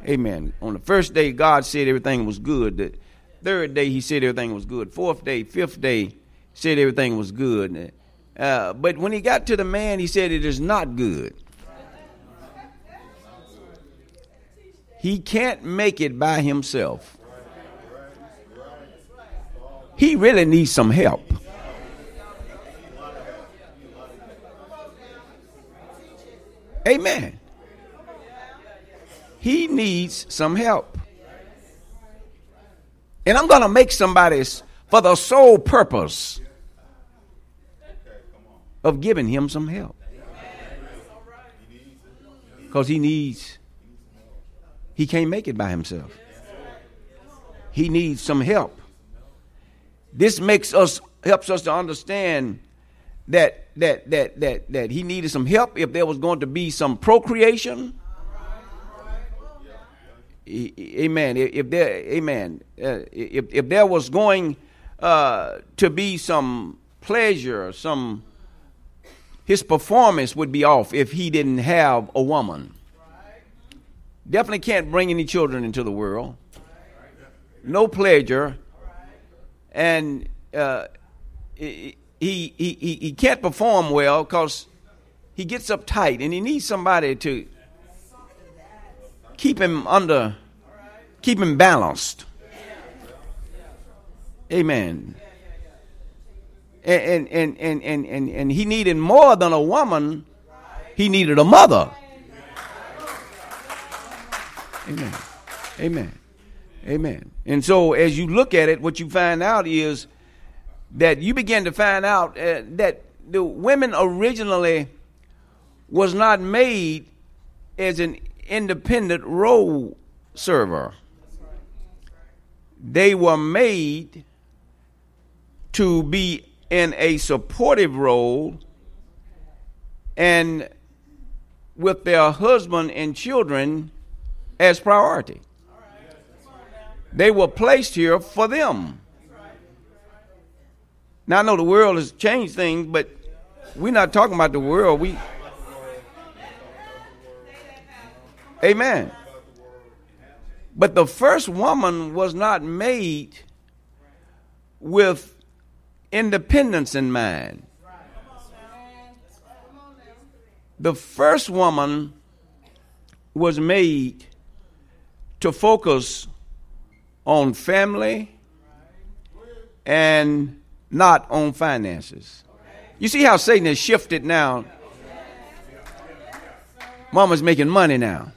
Amen. On the first day, God said everything was good. The third day, he said everything was good. Fourth day, fifth day, said everything was good. But when he got to the man, he said it is not good. He can't make it by himself. He really needs some help. Amen. He needs some help. And I'm going to make somebody's for the sole purpose of giving him some help. Because he can't make it by himself. He needs some help. This helps us to understand that he needed some help if there was going to be some procreation. Amen. If there was going to be some pleasure, his performance would be off if he didn't have a woman. Definitely can't bring any children into the world. No pleasure, and he can't perform well because he gets uptight, and he needs somebody to keep him balanced. Amen. And he needed more than a woman. He needed a mother. Amen. Amen. Amen. And so as you look at it, what you find out is that you begin to find out that the women originally was not made as an independent role server. They were made to be in a supportive role and with their husband and children as priority. They were placed here for them. Now I know the world has changed things, but we're not talking about the world. Amen. But the first woman was not made with independence in mind. The first woman was made to focus on family and not on finances. You see how Satan has shifted now? Mama's making money now.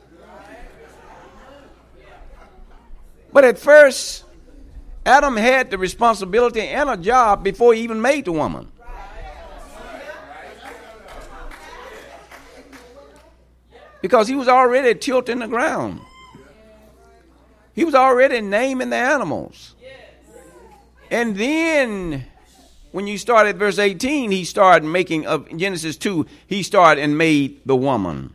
But at first, Adam had the responsibility and a job before he even made the woman. Because he was already tilting the ground. He was already naming the animals. And then, when you start at verse 18, he started making, of Genesis 2, he started and made the woman.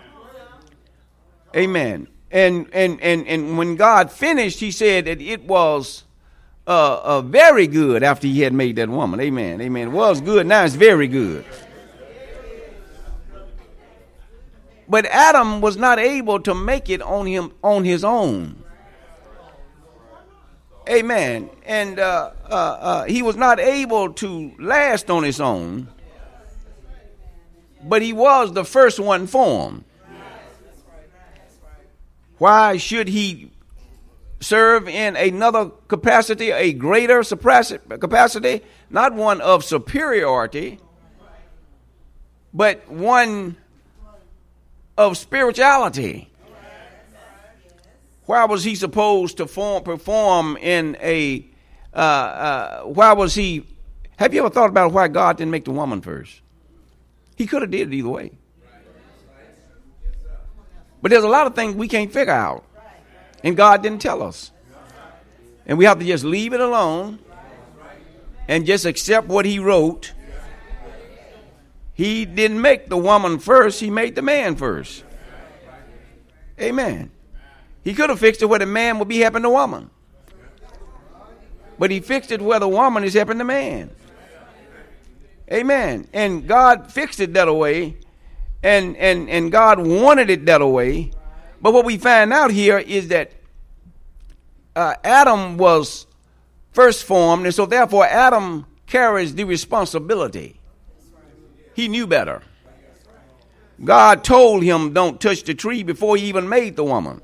Amen. And when God finished, he said that it was very good after he had made that woman. Amen. Amen. It was good. Now it's very good. But Adam was not able to make it on his own. Amen. And he was not able to last on his own. But he was the first one formed. Why should he serve in another capacity, a greater capacity, not one of superiority, but one of spirituality? Why was he supposed to perform in a, why was he, have you ever thought about why God didn't make the woman first? He could have did it either way. But there's a lot of things we can't figure out. And God didn't tell us. And we have to just leave it alone and just accept what he wrote. He didn't make the woman first. He made the man first. Amen. He could have fixed it where the man would be helping the woman. But he fixed it where the woman is helping the man. Amen. And God fixed it that way. And God wanted it that way. But what we find out here is that Adam was first formed, and so therefore Adam carries the responsibility. He knew better. God told him don't touch the tree before he even made the woman.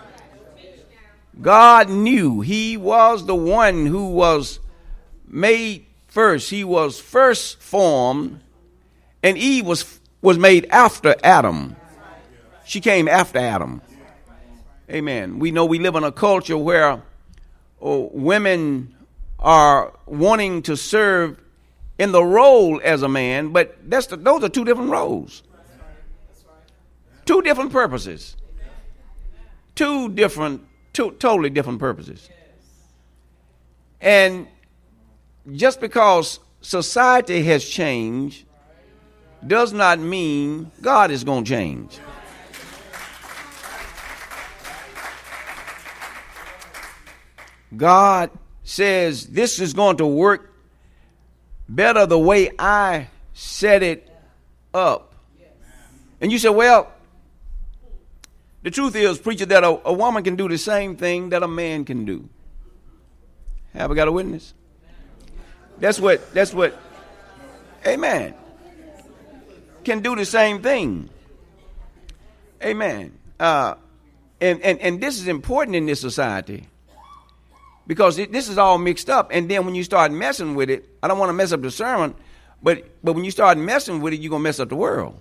God knew he was the one who was made first. He was first formed, and Eve was made after Adam. She came after Adam. Amen. We know we live in a culture where women are wanting to serve in the role as a man, but those are two different roles. Two different purposes. Totally different purposes. And just because society has changed does not mean God is going to change. God says this is going to work better the way I set it up. And you say, well, the truth is, preacher, that a woman can do the same thing that a man can do. Have I got a witness? That's what, amen. Can do the same thing. Amen. And this is important in this society because this is all mixed up. And then when you start messing with it, I don't want to mess up the sermon, but when you start messing with it, you're going to mess up the world.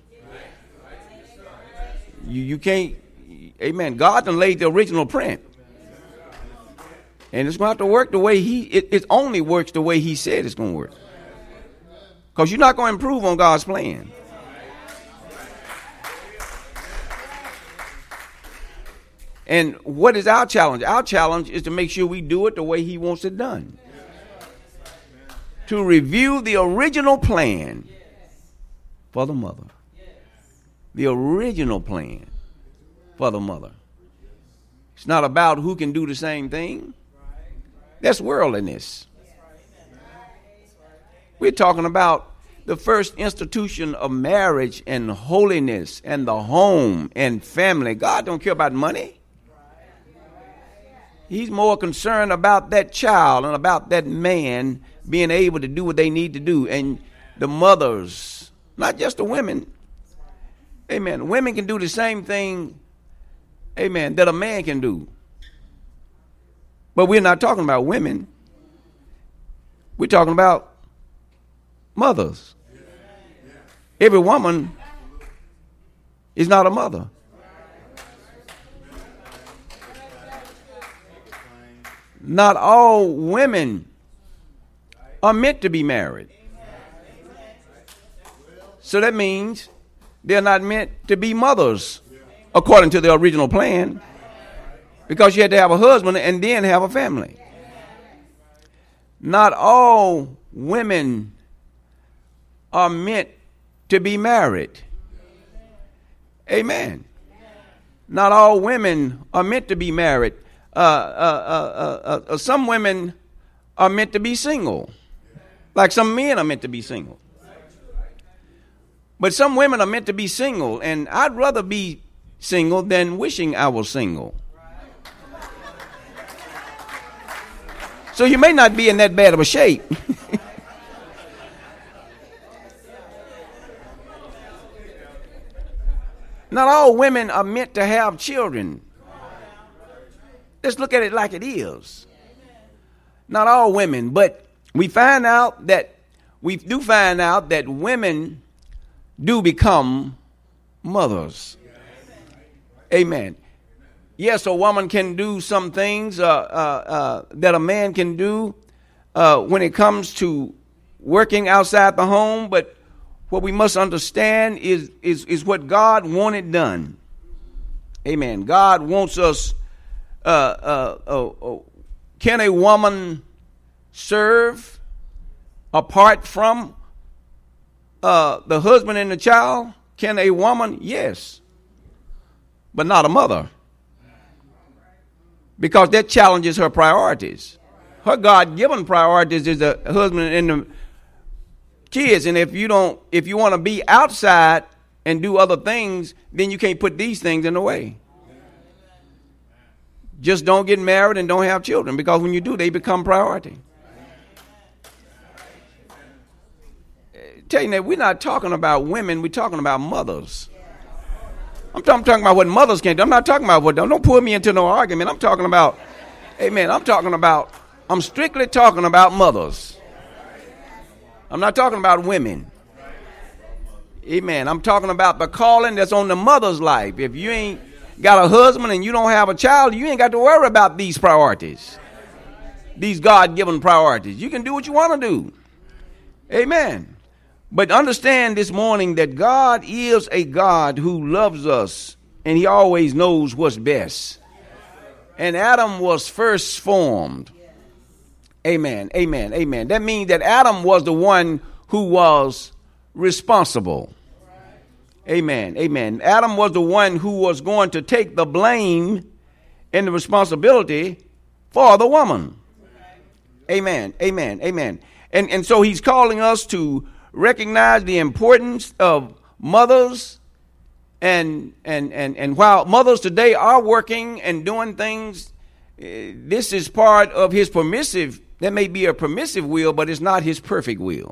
You can't. Amen. God done laid the original print. And it's going to have to work the way it only works the way he said it's going to work. Because you're not going to improve on God's plan. And what is our challenge? Our challenge is to make sure we do it the way he wants it done. To review the original plan for the mother. The original plan for the mother. It's not about who can do the same thing. That's worldliness. We're talking about the first institution of marriage and holiness and the home and family. God don't care about money. He's more concerned about that child and about that man being able to do what they need to do. And the mothers, not just the women. Amen. Women can do the same thing, amen, that a man can do. But we're not talking about women. We're talking about mothers. Every woman is not a mother. Not all women are meant to be married. So that means they're not meant to be mothers according to the original plan, because you had to have a husband and then have a family. Not all women are meant to be married. Amen. Not all women are meant to be married. Some women are meant to be single, like some men are meant to be single. But some women are meant to be single, and I'd rather be single than wishing I was single. So you may not be in that bad of a shape. Not all women are meant to have children. Let's look at it like it is. Not all women, but we do find out that women do become mothers. Amen. Yes, a woman can do some things that a man can do when it comes to working outside the home, but what we must understand is what God wanted done. Amen. God wants us. Can a woman serve apart from the husband and the child? Can a woman? Yes. But not a mother. Because that challenges her priorities. Her God-given priorities is the husband and the kids. And if you want to be outside and do other things, then you can't put these things in the way. Just don't get married and don't have children, because when you do, they become priority. Tell you that we're not talking about women, we're talking about mothers. I'm talking about what mothers can do. I'm not talking about what, don't pull me into no argument. I'm talking about, amen, I'm strictly talking about mothers. I'm not talking about women. Amen. I'm talking about the calling that's on the mother's life. If you ain't got a husband and you don't have a child, you ain't got to worry about these priorities. These God-given priorities. You can do what you want to do. Amen. But understand this morning that God is a God who loves us, and he always knows what's best. And Adam was first formed. Amen, amen, amen. That means that Adam was the one who was responsible. Amen, amen. Adam was the one who was going to take the blame and the responsibility for the woman. Amen, amen, amen. And so he's calling us to recognize the importance of mothers, and while mothers today are working and doing things, this is part of his permissive. That may be a permissive will, but it's not his perfect will.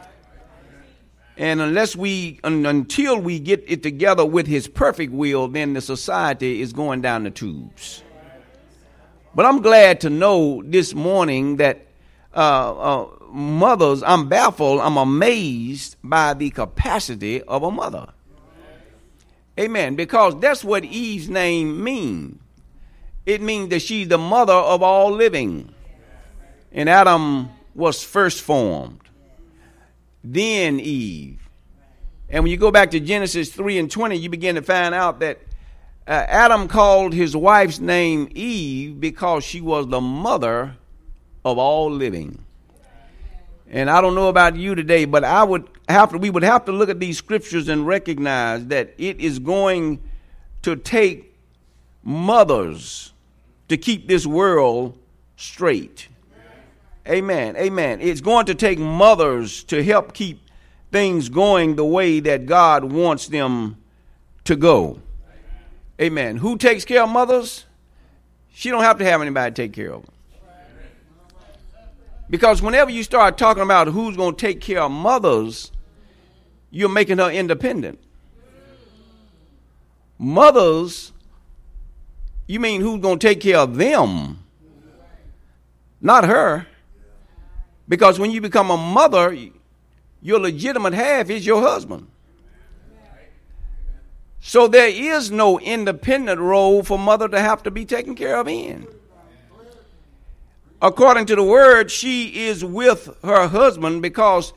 And until we get it together with his perfect will, then the society is going down the tubes. But I'm glad to know this morning that mothers, I'm baffled, I'm amazed by the capacity of a mother. Amen. Because that's what Eve's name means. It means that she's the mother of all living. And Adam was first formed, then Eve. And when you go back to Genesis 3:20, you begin to find out that Adam called his wife's name Eve because she was the mother of all living. And I don't know about you today, but we would have to look at these scriptures and recognize that it is going to take mothers to keep this world straight. Amen. Amen. It's going to take mothers to help keep things going the way that God wants them to go. Amen. Who takes care of mothers? She don't have to have anybody take care of them. Because whenever you start talking about who's going to take care of mothers, you're making her independent. Mothers, you mean who's going to take care of them, not her. Because when you become a mother, your legitimate half is your husband. So there is no independent role for mother to have to be taken care of in. According to the word, she is with her husband because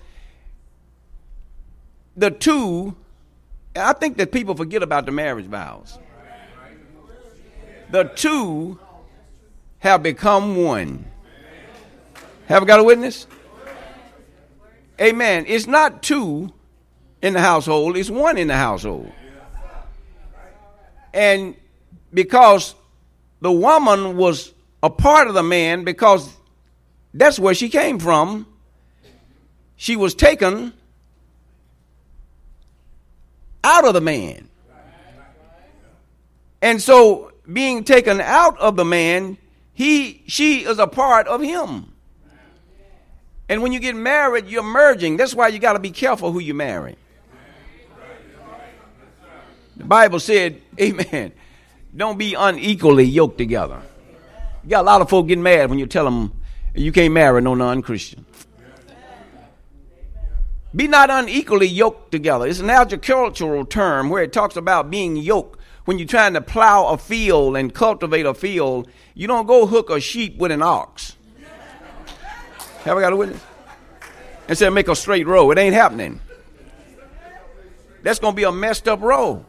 the two, I think that people forget about the marriage vows. The two have become one. Have I got a witness? Amen. It's not two in the household, it's one in the household. And because the woman was a part of the man, because that's where she came from, she was taken out of the man. And so being taken out of the man, she is a part of him. And when you get married, you're merging. That's why you got to be careful who you marry. The Bible said, amen, don't be unequally yoked together. You got a lot of folk getting mad when you tell them you can't marry no non-Christian. Be not unequally yoked together. It's an agricultural term where it talks about being yoked. When you're trying to plow a field and cultivate a field, you don't go hook a sheep with an ox. Have I got a witness? And say make a straight row. It ain't happening. That's going to be a messed up row.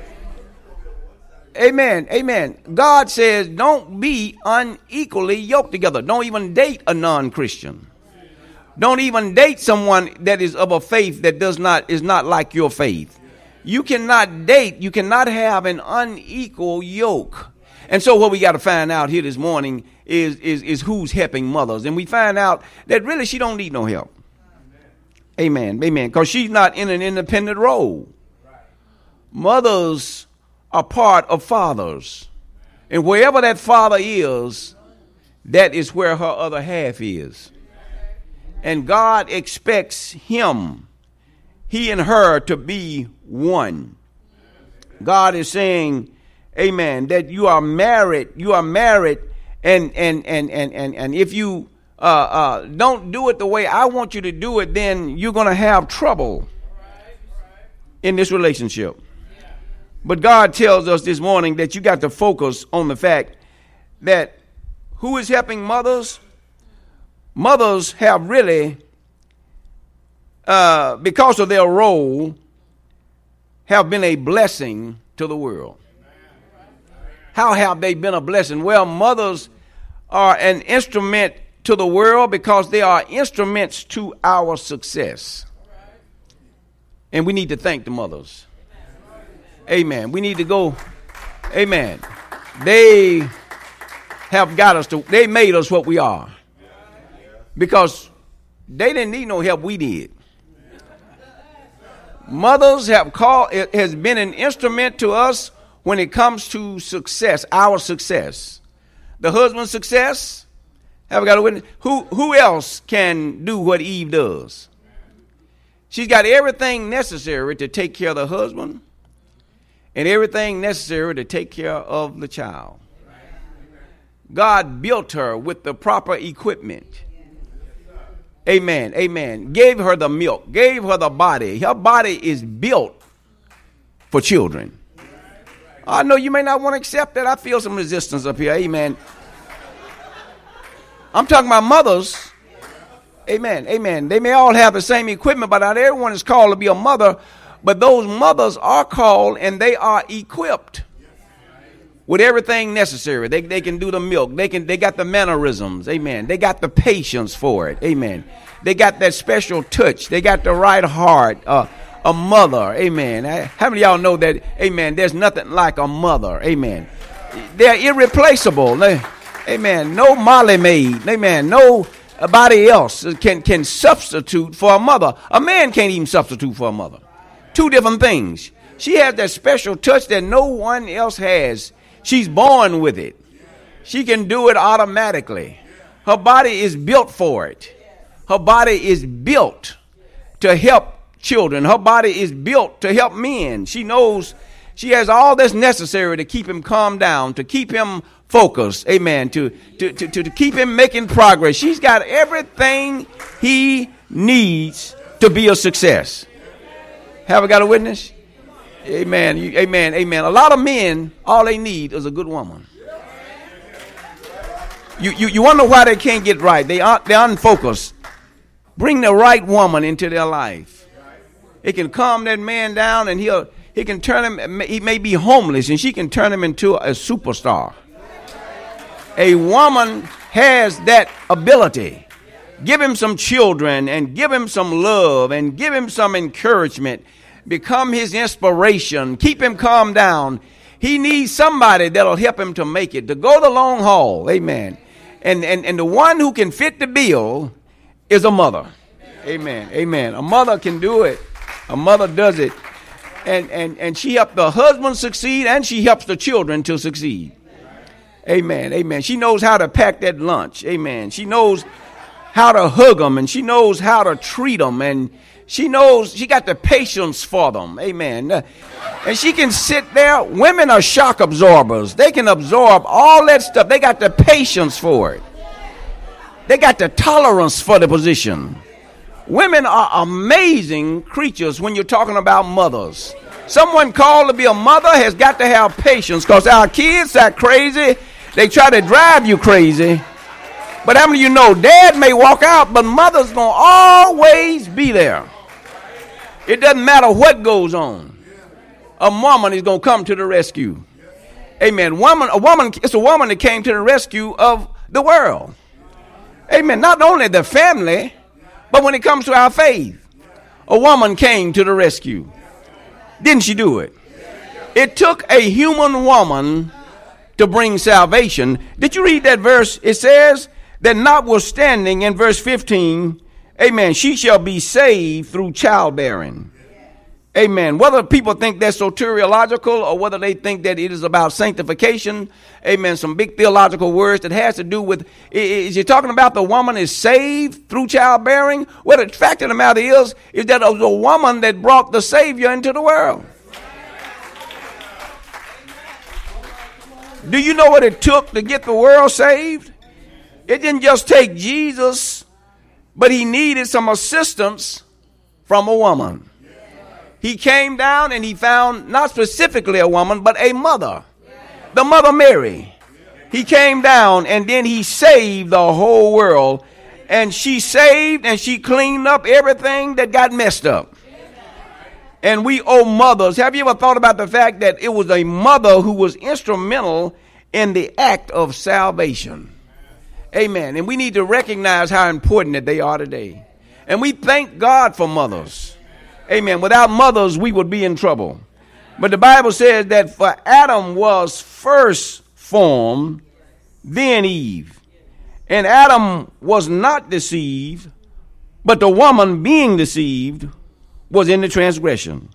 Amen. Amen. God says don't be unequally yoked together. Don't even date a non-Christian. Don't even date someone that is of a faith that is not like your faith. You cannot date. You cannot have an unequal yoke. And so what we got to find out here this morning is who's helping mothers. And we find out that really she don't need no help. Amen. Amen. Because she's not in an independent role. Mothers are part of fathers. And wherever that father is, that is where her other half is. And God expects he and her to be one. God is saying, amen, that you are married, and if you don't do it the way I want you to do it, then you're going to have trouble in this relationship. But God tells us this morning that you got to focus on the fact that who is helping mothers? Mothers have really, because of their role, have been a blessing to the world. How have they been a blessing? Well, mothers are an instrument to the world because they are instruments to our success. And we need to thank the mothers. Amen. We need to go. Amen. They have got us to, they made us what we are. Because they didn't need no help, we did. Mothers have called, it has been an instrument to us when it comes to success, our success. The husband's success, have we got a witness? Who else can do what Eve does? She's got everything necessary to take care of the husband and everything necessary to take care of the child. God built her with the proper equipment. Amen. Amen. Gave her the milk, gave her the body. Her body is built for children. I know you may not want to accept that. I feel some resistance up here. Amen. I'm talking about mothers. Amen. Amen. They may all have the same equipment, but not everyone is called to be a mother. But those mothers are called and they are equipped with everything necessary. They can do the milk. They got the mannerisms. Amen. They got the patience for it. Amen. They got that special touch. They got the right heart. A mother. Amen. How many of y'all know that? Amen. There's nothing like a mother. Amen. They're irreplaceable. Amen. No Molly maid. Amen. Nobody else can substitute for a mother. A man can't even substitute for a mother. Two different things. She has that special touch that no one else has. She's born with it. She can do it automatically. Her body is built for it. Her body is built to help children. Her body is built to help men. She knows she has all that's necessary to keep him calm down, to keep him focused. Amen. To keep him making progress. She's got everything he needs to be a success. Have I got a witness? Amen. Amen. Amen. A lot of men, all they need is a good woman. You wonder why they can't get right. They're unfocused. Bring the right woman into their life. It can calm that man down, and he can turn him. He may be homeless, and she can turn him into a superstar. A woman has that ability. Give him some children, and give him some love, and give him some encouragement. Become his inspiration. Keep him calm down. He needs somebody that'll help him to make it, to go the long haul. Amen. And the one who can fit the bill is a mother. Amen. Amen. A mother can do it. A mother does it. And she helps the husband succeed, and she helps the children to succeed. Amen. Amen. She knows how to pack that lunch. Amen. She knows how to hug them, and she knows how to treat them, and she knows she got the patience for them. Amen. And she can sit there. Women are shock absorbers. They can absorb all that stuff. They got the patience for it. They got the tolerance for the position. Women are amazing creatures when you're talking about mothers. Someone called to be a mother has got to have patience, because our kids are crazy. They try to drive you crazy. But how many of you know dad may walk out, but mother's going to always be there. It doesn't matter what goes on. A woman is going to come to the rescue. Amen. It's a woman that came to the rescue of the world. Amen. Not only the family, but when it comes to our faith, a woman came to the rescue. Didn't she do it? It took a human woman to bring salvation. Did you read that verse? It says that notwithstanding, in verse 15, amen, she shall be saved through childbearing. Amen. Whether people think that's soteriological or whether they think that it is about sanctification. Amen. Some big theological words that has to do with, is you're talking about the woman is saved through childbearing? Well, the fact of the matter is that it was a woman that brought the Savior into the world. Do you know what it took to get the world saved? It didn't just take Jesus, but he needed some assistance from a woman. He came down and he found not specifically a woman, but a mother, the Mother Mary. He came down and then he saved the whole world. And she saved and she cleaned up everything that got messed up. And we owe mothers. Have you ever thought about the fact that it was a mother who was instrumental in the act of salvation? Amen. And we need to recognize how important that they are today. And we thank God for mothers. Amen. Without mothers, we would be in trouble. But the Bible says that for Adam was first formed, then Eve. And Adam was not deceived, but the woman being deceived was in the transgression.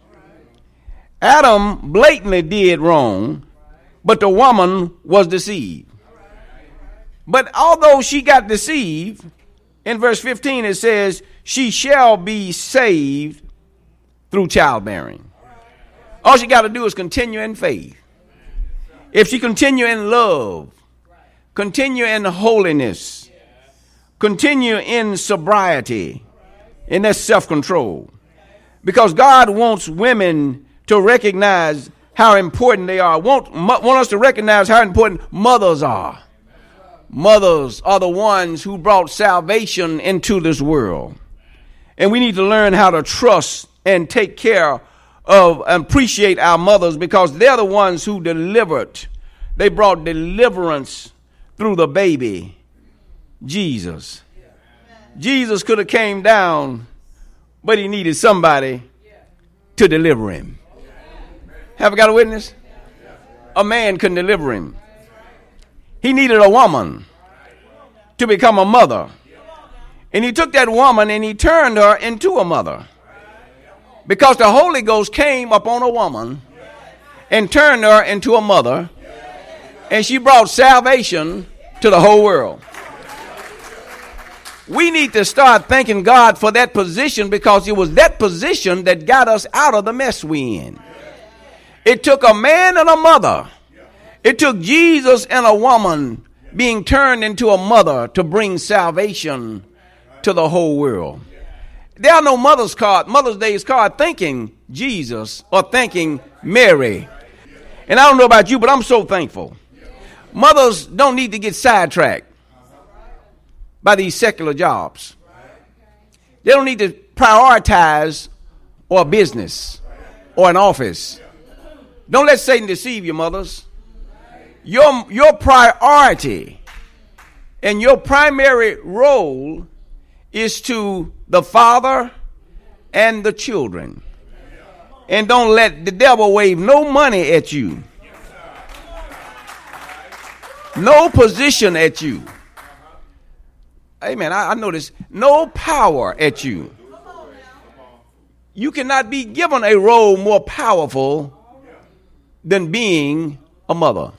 Adam blatantly did wrong, but the woman was deceived. But although she got deceived, in verse 15 it says, she shall be saved through childbearing. All she got to do is continue in faith. If she continue in love, continue in holiness, continue in sobriety, and that's self-control. Because God wants women to recognize how important they are. Want us to recognize how important mothers are. Mothers are the ones who brought salvation into this world. And we need to learn how to trust and take care of and appreciate our mothers, because they're the ones who delivered. They brought deliverance through the baby, Jesus. Jesus could have came down, but he needed somebody to deliver him. Have I got a witness? A man couldn't deliver him. He needed a woman to become a mother. And he took that woman and he turned her into a mother. Because the Holy Ghost came upon a woman and turned her into a mother. And she brought salvation to the whole world. We need to start thanking God for that position, because it was that position that got us out of the mess we in. It took a man and a mother. It took Jesus and a woman being turned into a mother to bring salvation to the whole world. There are no Mother's Day's card thanking Jesus or thanking Mary. And I don't know about you, but I'm so thankful. Mothers don't need to get sidetracked by these secular jobs. They don't need to prioritize or a business or an office. Don't let Satan deceive you, mothers. Your priority and your primary role is to the father and the children. And don't let the devil wave no money at you. No position at you. Amen. I notice no power at you. You cannot be given a role more powerful than being a mother.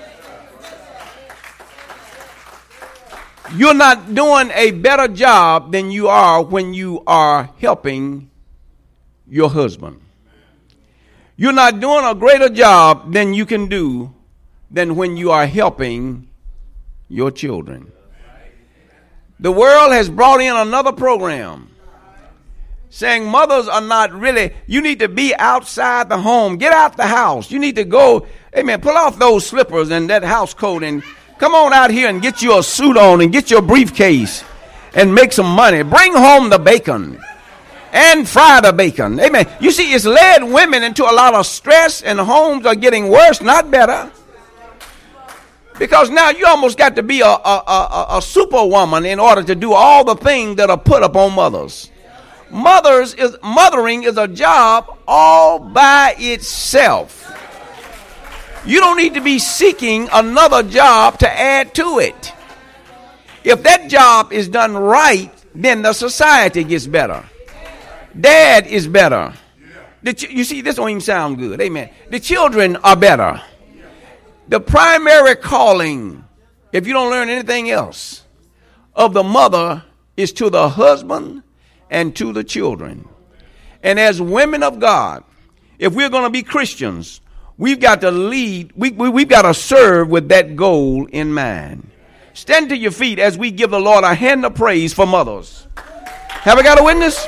You're not doing a better job than you are when you are helping your husband. You're not doing a greater job than you can do than when you are helping your children. The world has brought in another program saying mothers are not really, you need to be outside the home. Get out the house. You need to go, amen, pull off those slippers and that house coat and come on out here and get you a suit on and get your briefcase and make some money. Bring home the bacon and fry the bacon. Amen. You see, it's led women into a lot of stress, and homes are getting worse, not better. Because now you almost got to be a superwoman in order to do all the things that are put upon mothers. Mothering is a job all by itself. You don't need to be seeking another job to add to it. If that job is done right, then the society gets better. Dad is better. You see, this don't even sound good. Amen. The children are better. The primary calling, if you don't learn anything else, of the mother is to the husband and to the children. And as women of God, if we're going to be Christians, we've got to lead. We've got to serve with that goal in mind. Stand to your feet as we give the Lord a hand of praise for mothers. Have I got a witness?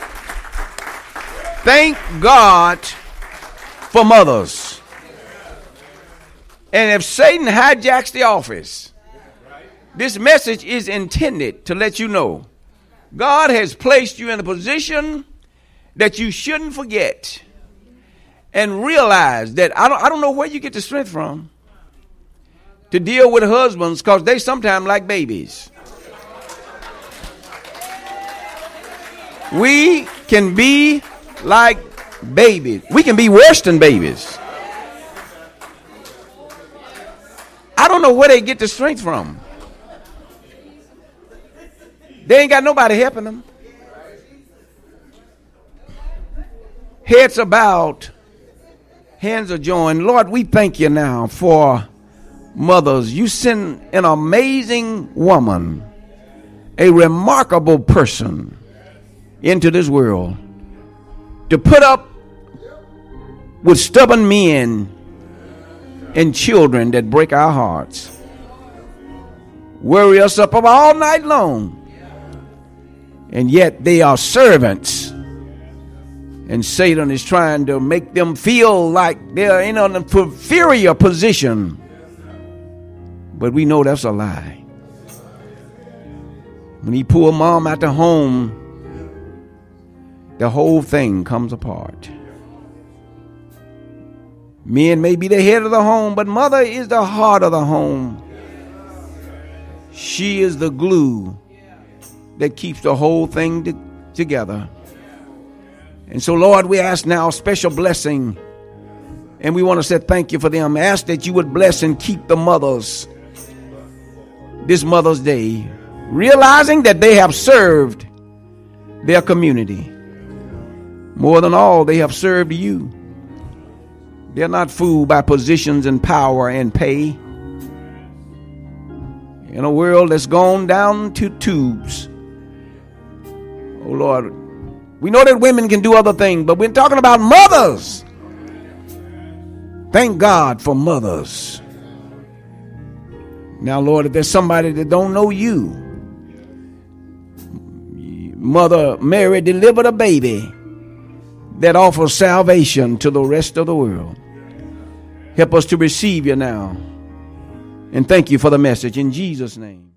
Thank God for mothers. And if Satan hijacks the office, this message is intended to let you know God has placed you in a position that you shouldn't forget and realize that I don't know where you get the strength from to deal with husbands, because they sometimes like babies. We can be like babies. We can be worse than babies. I don't know where they get the strength from. They ain't got nobody helping them. Heads are bowed, hands are joined. Lord, we thank you now for mothers. You send an amazing woman, a remarkable person into this world to put up with stubborn men and children that break our hearts, worry us up all night long, and yet they are servants, and Satan is trying to make them feel like they're in an inferior position. But we know that's a lie. When he pull mom out the home, the whole thing comes apart. Men may be the head of the home, but mother is the heart of the home. She is the glue that keeps the whole thing together. And so, Lord, we ask now a special blessing, and we want to say thank you for them. Ask that you would bless and keep the mothers this Mother's Day, realizing that they have served their community. More than all, they have served you. They're not fooled by positions and power and pay. In a world that's gone down to tubes. Oh, Lord, we know that women can do other things, but we're talking about mothers. Thank God for mothers. Now, Lord, if there's somebody that don't know you, Mother Mary delivered a baby that offers salvation to the rest of the world. Help us to receive you now. And thank you for the message in Jesus' name.